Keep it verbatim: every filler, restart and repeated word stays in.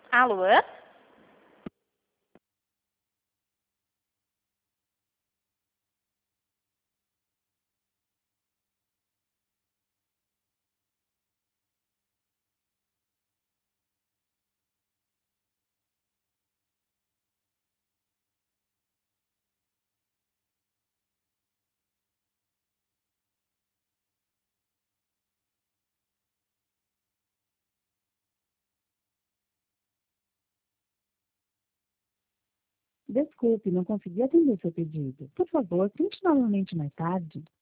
Alô? Desculpe, não consegui atender seu pedido. Por favor, tente novamente mais tarde.